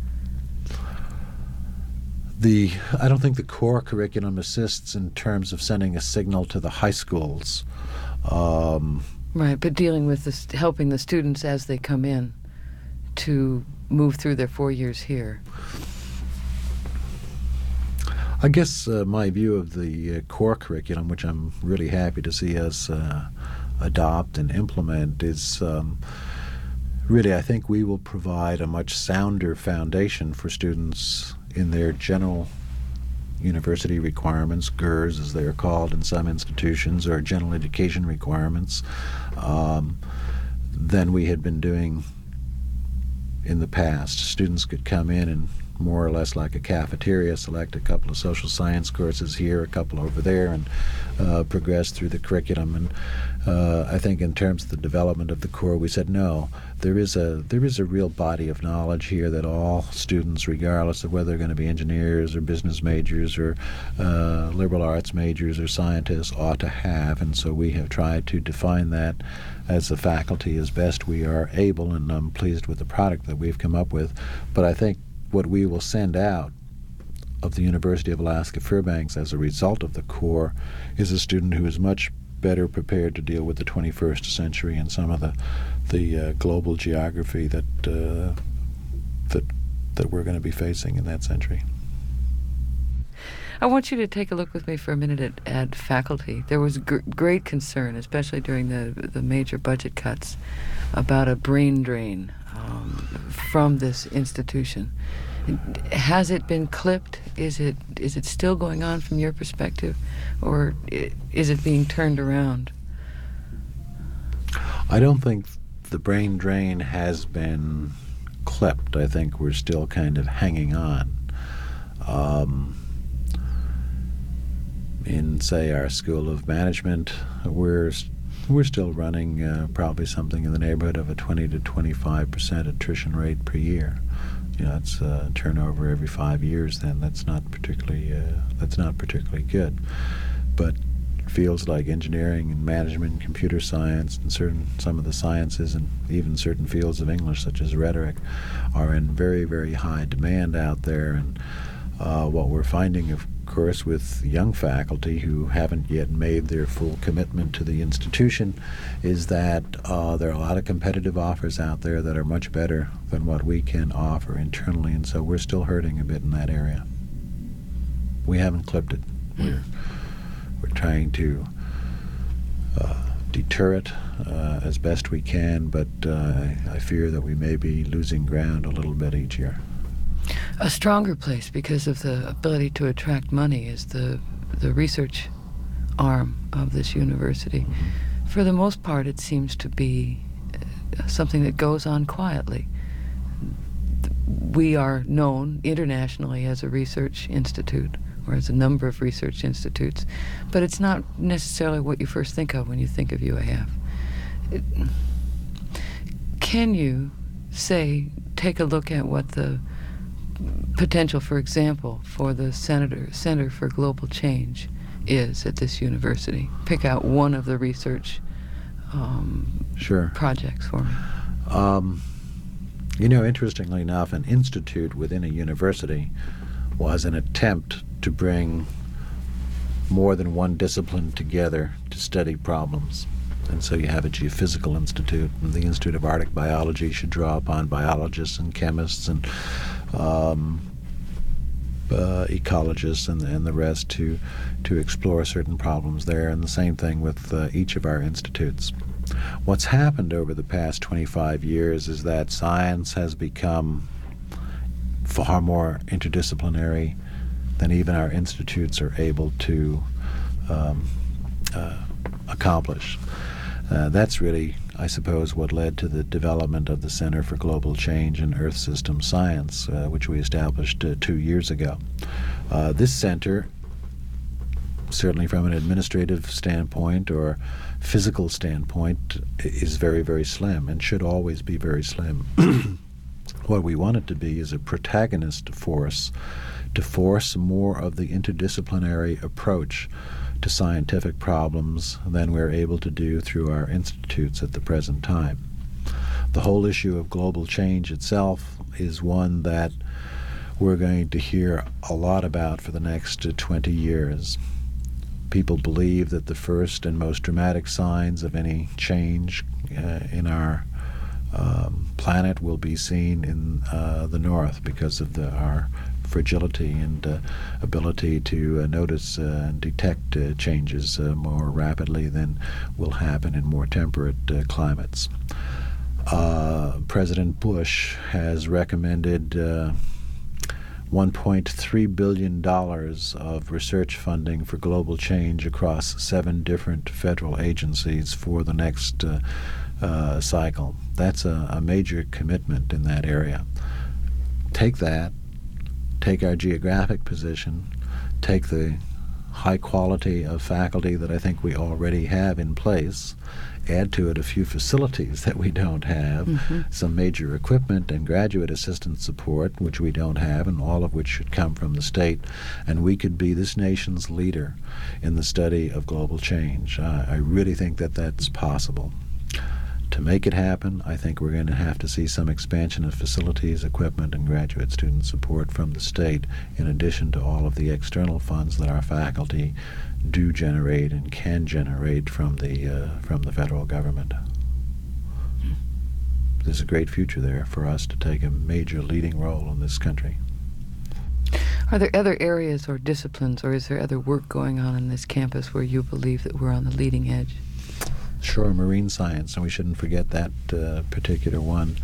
The, I don't think the core curriculum assists in terms of sending a signal to the high schools. Um, right, but dealing with this, helping the students as they come in to move through their four years here. I guess uh, my view of the uh, core curriculum, which I'm really happy to see us uh, adopt and implement, is um, really, I think we will provide a much sounder foundation for students in their general university requirements, G E R S as they are called in some institutions, or general education requirements, um, than we had been doing in the past. Students could come in and more or less like a cafeteria, select a couple of social science courses here, a couple over there, and uh, progress through the curriculum. And uh, I think in terms of the development of the core, we said no, there is a there is a real body of knowledge here that all students, regardless of whether they're going to be engineers or business majors or uh, liberal arts majors or scientists, ought to have. And so we have tried to define that as the faculty as best we are able, and I'm pleased with the product that we've come up with. But I think what we will send out of the University of Alaska Fairbanks as a result of the core is a student who is much better prepared to deal with the twenty-first century and some of the the uh, global geography that uh, that that we're going to be facing in that century. I want you to take a look with me for a minute at, at faculty. There was gr- great concern, especially during the the major budget cuts, about a brain drain um, from this institution. Has it been clipped? Is it is it still going on from your perspective, or is it being turned around? I don't think the brain drain has been clipped. I think we're still kind of hanging on. Um, in, say, our School of Management, we're we're still running uh, probably something in the neighborhood of a twenty to twenty-five percent attrition rate per year. You know, it's uh, turnover every five years. Then that's not particularly uh, that's not particularly good. But fields like engineering and management, and computer science, and certain some of the sciences, and even certain fields of English, such as rhetoric, are in very, very high demand out there. And uh, what we're finding, of course, with young faculty who haven't yet made their full commitment to the institution, is that uh, there are a lot of competitive offers out there that are much better than what we can offer internally, and so we're still hurting a bit in that area. We haven't clipped it. We're, we're trying to uh, deter it uh, as best we can, but uh, I fear that we may be losing ground a little bit each year. A stronger place because of the ability to attract money is the the research arm of this university. Mm-hmm. For the most part, it seems to be uh, something that goes on quietly. We are known internationally as a research institute, or as a number of research institutes, but it's not necessarily what you first think of when you think of U A F. It, can you say, take a look at what the potential, for example, for the Senator, Center for Global Change is at this university? Pick out one of the research um, sure. projects for me. Um, you know, interestingly enough, an institute within a university was an attempt to bring more than one discipline together to study problems. And so you have a geophysical institute, and the Institute of Arctic Biology should draw upon biologists and chemists and um, uh, ecologists and, and the rest to to explore certain problems there, and the same thing with uh, each of our institutes. What's happened over the past twenty-five years is that science has become far more interdisciplinary than even our institutes are able to um, uh, accomplish. Uh, that's really, I suppose, what led to the development of the Center for Global Change in Earth System Science, uh, which we established uh, two years ago. Uh, this center, certainly from an administrative standpoint or physical standpoint, is very, very slim and should always be very slim. What we want it to be is a protagonist force to force more of the interdisciplinary approach to scientific problems than we're able to do through our institutes at the present time. The whole issue of global change itself is one that we're going to hear a lot about for the next twenty years. People believe that the first and most dramatic signs of any change uh, in our um, planet will be seen in uh, the north because of the, our fragility and uh, ability to uh, notice uh, and detect uh, changes uh, more rapidly than will happen in more temperate uh, climates. Uh, President Bush has recommended uh, one point three billion dollars of research funding for global change across seven different federal agencies for the next uh, uh, cycle. That's a, a major commitment in that area. Take that, take our geographic position, take the high quality of faculty that I think we already have in place, add to it a few facilities that we don't have, mm-hmm. some major equipment and graduate assistant support, which we don't have, and all of which should come from the state, and we could be this nation's leader in the study of global change. Uh, I really think that that's possible. To make it happen, I think we're going to have to see some expansion of facilities, equipment, and graduate student support from the state, in addition to all of the external funds that our faculty do generate and can generate from the uh, from the federal government. There's a great future there for us to take a major leading role in this country. Are there other areas or disciplines, or is there other work going on in this campus where you believe that we're on the leading edge? Sure, marine science, and we shouldn't forget that uh, particular one.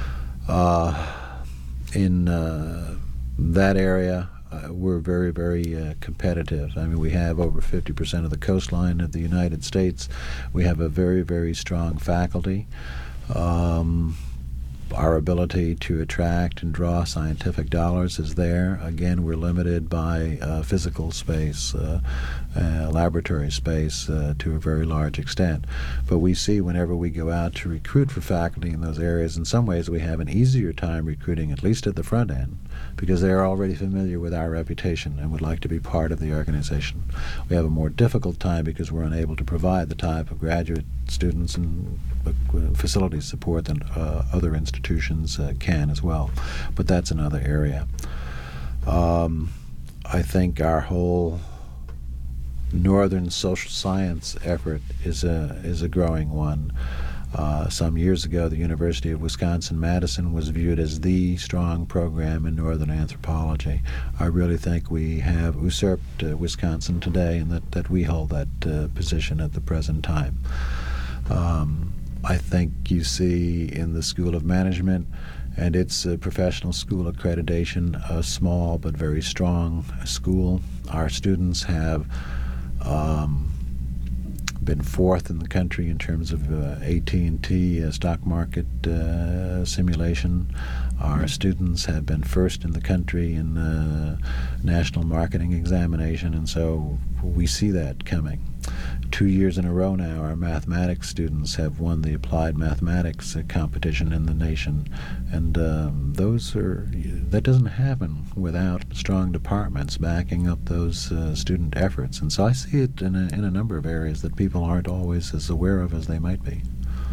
Uh, in uh, that area, uh, we're very, very uh, competitive. I mean, we have over fifty percent of the coastline of the United States. We have a very, very strong faculty. Um, our ability to attract and draw scientific dollars is there. Again, we're limited by uh, physical space, uh, uh, laboratory space uh, to a very large extent. But we see whenever we go out to recruit for faculty in those areas, in some ways we have an easier time recruiting, at least at the front end, because they are already familiar with our reputation and would like to be part of the organization. We have a more difficult time because we're unable to provide the type of graduate students and uh, facility support that uh, other institutions uh, can as well. But that's another area. Um, I think our whole northern social science effort is a is a growing one. Uh, some years ago, the University of Wisconsin-Madison was viewed as the strong program in northern anthropology. I really think we have usurped uh, Wisconsin today, and that, that we hold that uh, position at the present time. Um, I think you see in the School of Management and its uh, professional school accreditation a small but very strong school. Our students have um, been fourth in the country in terms of uh, A T and T uh, stock market uh, simulation. Our students have been first in the country in uh, national marketing examination, and so we see that coming. Two years in a row now, our mathematics students have won the applied mathematics uh, competition in the nation, and um, those are that doesn't happen without strong departments backing up those uh, student efforts. And so I see it in a, in a number of areas that people aren't always as aware of as they might be.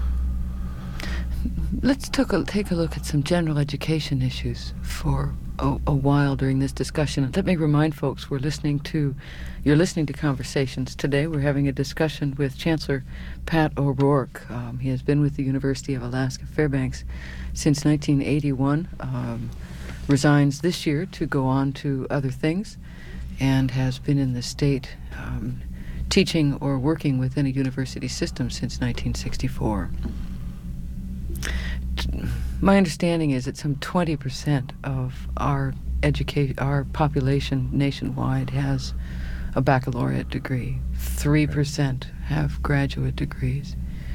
Let's take a, take a look at some general education issues for a, a while during this discussion. Let me remind folks we're listening to, you're listening to Conversations. Today we're having a discussion with Chancellor Pat O'Rourke. Um, he has been with the University of Alaska Fairbanks since nineteen eighty-one, um, resigns this year to go on to other things, and has been in the state um, teaching or working within a university system since nineteen sixty-four. My understanding is that some twenty percent of our education, our population nationwide has a baccalaureate degree. three percent have graduate degrees.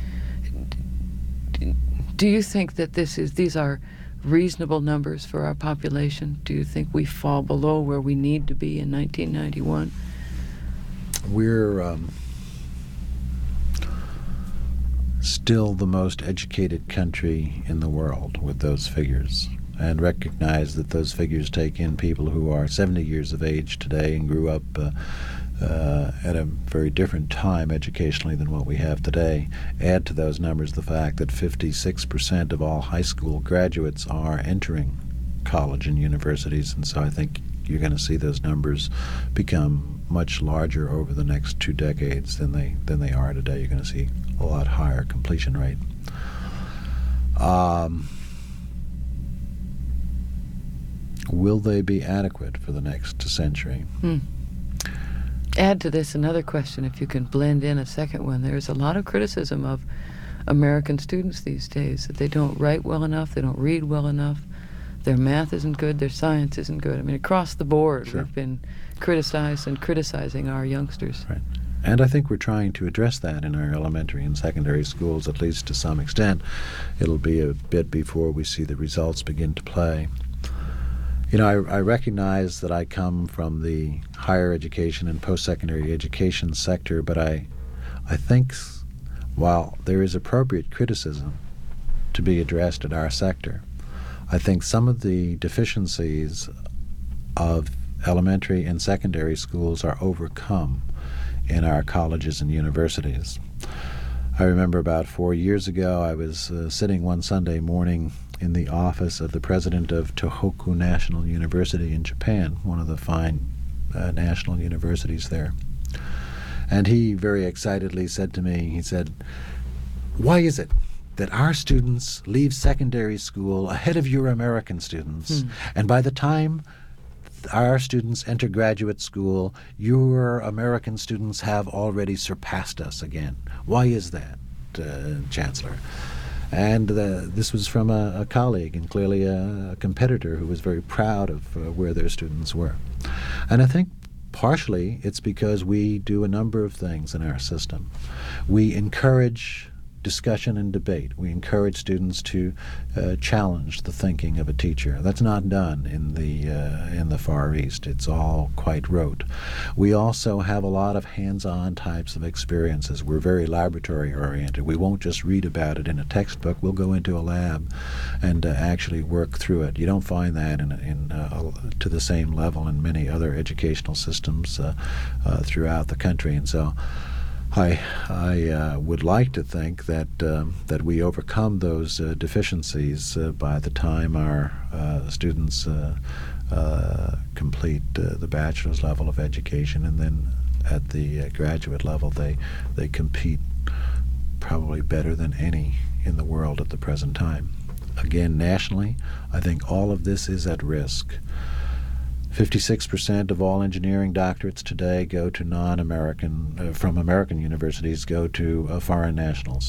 Do you think that this is these are reasonable numbers for our population? Do you think we fall below where we need to be in nineteen ninety-one? We're um, still the most educated country in the world with those figures, and recognize that those figures take in people who are seventy years of age today and grew up uh, uh, at a very different time educationally than what we have today. Add to those numbers the fact that fifty-six percent of all high school graduates are entering college and universities, and so I think you're going to see those numbers become much larger over the next two decades than they than they are today. You're going to see a lot higher completion rate. Um, will they be adequate for the next century? Hmm. Add to this another question, if you can blend in a second one. There's a lot of criticism of American students these days, that they don't write well enough, they don't read well enough, their math isn't good, their science isn't good. I mean, across the board, sure. We've been criticized and criticizing our youngsters. Right. And I think we're trying to address that in our elementary and secondary schools, at least to some extent. It'll be a bit before we see the results begin to play. You know, I, I recognize that I come from the higher education and post-secondary education sector, but I, I think while there is appropriate criticism to be addressed at our sector, I think some of the deficiencies of elementary and secondary schools are overcome in our colleges and universities. I remember about four years ago, I was uh, sitting one Sunday morning in the office of the president of Tohoku National University in Japan, one of the fine uh, national universities there. And he very excitedly said to me, he said, "Why is it that our students leave secondary school ahead of your American students, hmm. and by the time our students enter graduate school, your American students have already surpassed us again? Why is that, uh, Chancellor?" And uh, this was from a, a colleague and clearly a, a competitor who was very proud of uh, where their students were. And I think partially it's because we do a number of things in our system. We encourage discussion and debate. We encourage students to uh, challenge the thinking of a teacher. That's not done in the uh, in the Far East. It's all quite rote. We also have a lot of hands-on types of experiences. We're very laboratory-oriented. We won't just read about it in a textbook. We'll go into a lab and uh, actually work through it. You don't find that in, in uh, to the same level in many other educational systems uh, uh, throughout the country. And so I, I uh, would like to think that um, that we overcome those uh, deficiencies uh, by the time our uh, students uh, uh, complete uh, the bachelor's level of education, and then at the uh, graduate level they they compete probably better than any in the world at the present time. Again, nationally, I think all of this is at risk. fifty-six percent of all engineering doctorates today go to non-American, uh, from American universities, go to uh, foreign nationals.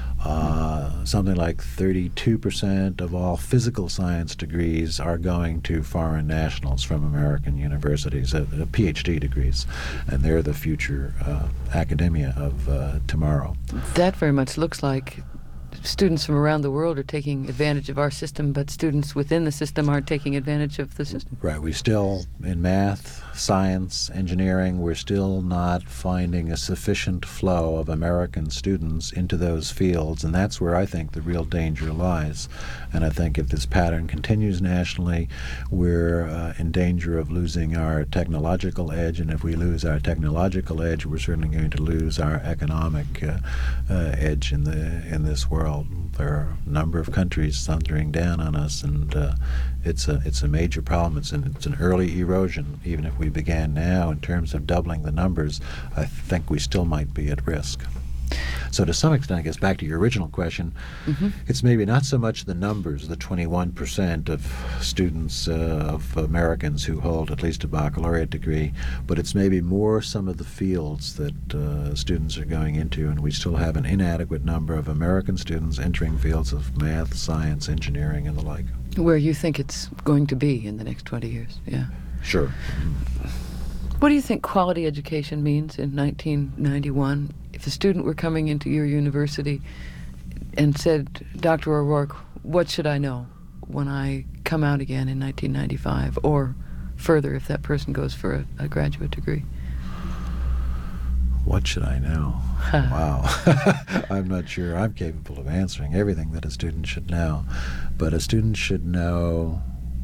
Uh, something like thirty-two percent of all physical science degrees are going to foreign nationals from American universities, uh, uh, PhD degrees, and they're the future uh, academia of uh, tomorrow. That very much looks like students from around the world are taking advantage of our system, but students within the system aren't taking advantage of the system. Right. We still, in math, science, engineering, we're still not finding a sufficient flow of American students into those fields, and that's where I think the real danger lies. And I think if this pattern continues nationally, we're uh, in danger of losing our technological edge, and if we lose our technological edge, we're certainly going to lose our economic uh, uh, edge in the in this world. There are a number of countries thundering down on us, and uh, it's a it's a major problem. It's an it's an early erosion. Even if we began now in terms of doubling the numbers, I think we still might be at risk. So to some extent, I guess back to your original question, mm-hmm. it's maybe not so much the numbers, the twenty-one percent of students, uh, of Americans who hold at least a baccalaureate degree, but it's maybe more some of the fields that uh, students are going into, and we still have an inadequate number of American students entering fields of math, science, engineering, and the like. Where you think it's going to be in the next twenty years, yeah. Sure. What do you think quality education means in nineteen ninety-one? If a student were coming into your university and said, Doctor O'Rourke, what should I know when I come out again in nineteen ninety-five, or further if that person goes for a, a graduate degree? What should I know? Wow. I'm not sure I'm capable of answering everything that a student should know, but a student should know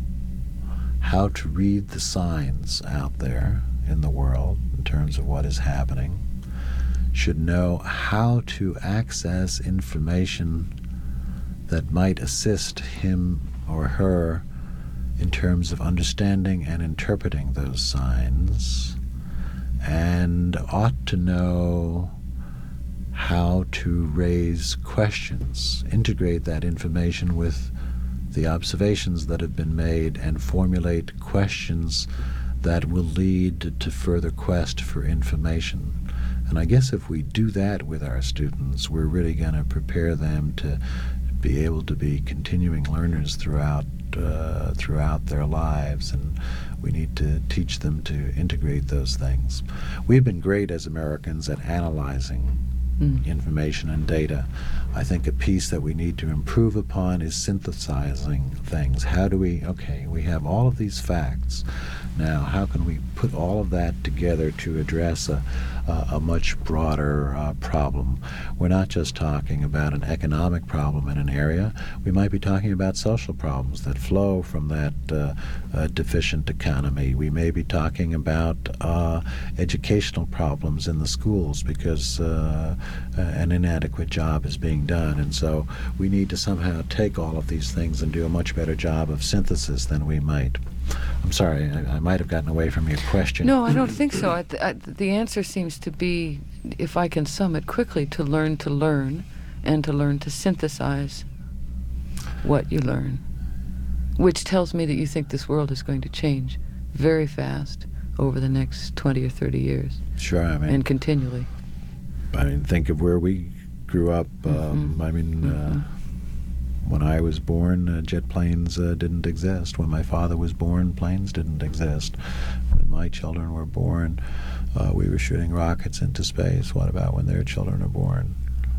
how to read the signs out there in the world in terms of what is happening, should know how to access information that might assist him or her in terms of understanding and interpreting those signs, and ought to know how to raise questions, integrate that information with the observations that have been made, and formulate questions that will lead to further quest for information. And I guess if we do that with our students, we're really going to prepare them to be able to be continuing learners throughout uh, throughout their lives, and we need to teach them to integrate those things. We've been great as Americans at analyzing mm. information and data. I think a piece that we need to improve upon is synthesizing things. How do we, okay, we have all of these facts. Now, how can we put all of that together to address a, a, a much broader uh, problem? We're not just talking about an economic problem in an area. We might be talking about social problems that flow from that uh, uh, deficient economy. We may be talking about uh, educational problems in the schools because uh, an inadequate job is being done. And so we need to somehow take all of these things and do a much better job of synthesis than we might. I'm sorry, I, I might have gotten away from your question. No, I don't think so. I, I, the answer seems to be, if I can sum it quickly, to learn to learn and to learn to synthesize what you learn, which tells me that you think this world is going to change very fast over the next twenty or thirty years. Sure, I mean... And continually. I mean, think of where we grew up. Um, mm-hmm. I mean... Mm-hmm. Uh, When I was born, uh, jet planes uh, didn't exist. When my father was born, planes didn't exist. When my children were born, uh, we were shooting rockets into space. What about when their children are born?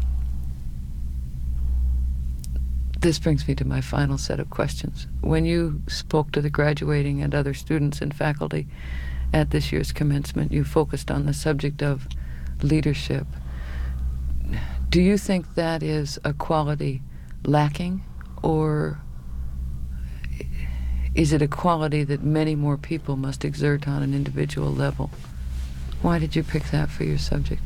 This brings me to my final set of questions. When you spoke to the graduating and other students and faculty at this year's commencement, you focused on the subject of leadership. Do you think that is a quality lacking, or is it a quality that many more people must exert on an individual level? Why did you pick that for your subject?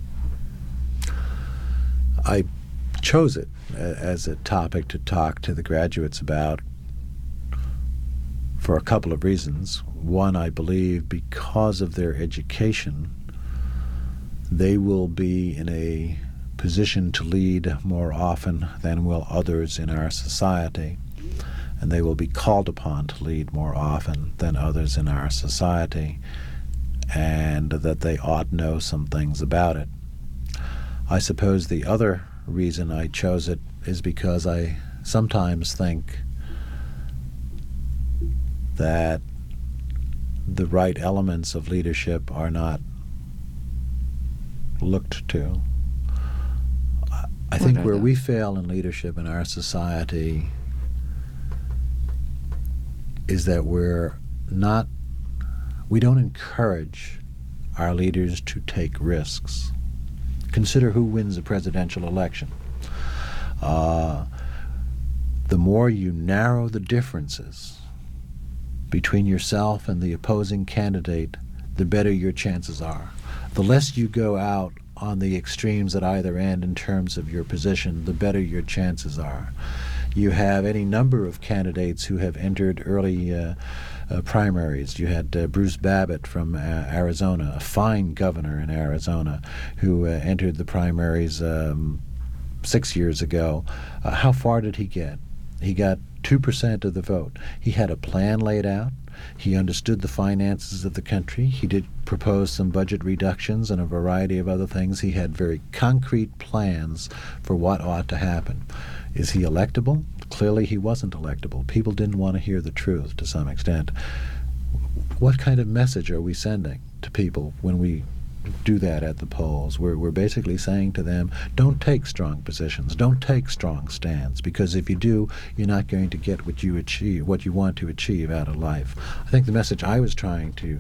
I chose it as a topic to talk to the graduates about for a couple of reasons. One, I believe because of their education, they will be in a position to lead more often than will others in our society, and they will be called upon to lead more often than others in our society, and that they ought know some things about it. I suppose the other reason I chose it is because I sometimes think that the right elements of leadership are not looked to. I think where we fail in leadership in our society is that we're not, we don't encourage our leaders to take risks. Consider who wins a presidential election. Uh, the more you narrow the differences between yourself and the opposing candidate, the better your chances are. The less you go out on the extremes at either end in terms of your position, the better your chances are. You have any number of candidates who have entered early uh, uh, primaries. You had uh, Bruce Babbitt from uh, Arizona, a fine governor in Arizona, who uh, entered the primaries um, six years ago. Uh, how far did he get? He got two percent of the vote. He had a plan laid out. He understood the finances of the country. He did propose some budget reductions and a variety of other things. He had very concrete plans for what ought to happen. Is he electable? Clearly he wasn't electable. People didn't want to hear the truth to some extent. What kind of message are we sending to people when we do that at the polls? We're, we're basically saying to them, don't take strong positions, don't take strong stands, because if you do, you're not going to get what you achieve, what you want to achieve out of life. I think the message I was trying to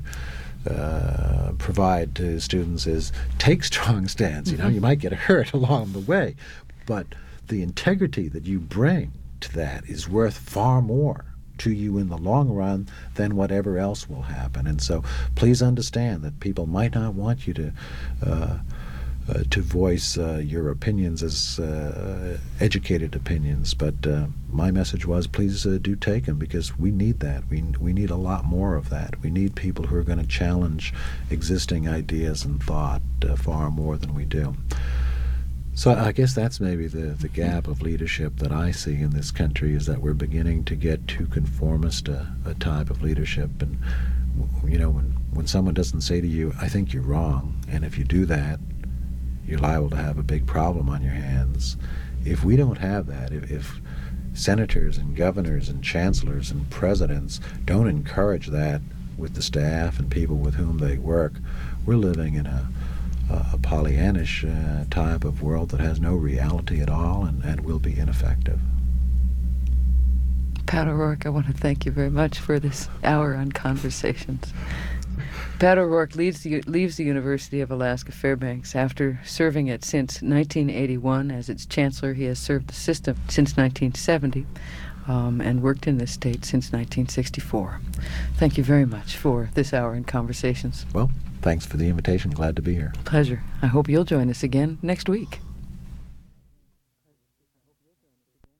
uh, provide to students is take strong stands. You know, you might get hurt along the way, but the integrity that you bring to that is worth far more to you in the long run than whatever else will happen. And so please understand that people might not want you to uh, uh, to voice uh, your opinions as uh, educated opinions, but uh, my message was please uh, do take them, because we need that. We, we need a lot more of that. We need people who are going to challenge existing ideas and thought uh, far more than we do. So I guess that's maybe the, the gap of leadership that I see in this country, is that we're beginning to get too conformist a, a type of leadership. And, you know, when, when someone doesn't say to you, I think you're wrong, and if you do that, you're liable to have a big problem on your hands. If we don't have that, if, if senators and governors and chancellors and presidents don't encourage that with the staff and people with whom they work, we're living in a a Pollyannish uh, type of world that has no reality at all and, and will be ineffective. Pat O'Rourke, I want to thank you very much for this hour on Conversations. Pat O'Rourke leaves the, leaves the University of Alaska Fairbanks after serving it since nineteen eighty-one. As its chancellor, he has served the system since nineteen seventy um, and worked in this state since nineteen sixty-four. Thank you very much for this hour in Conversations. Well, thanks for the invitation. Glad to be here. Pleasure. I hope you'll join us again next week.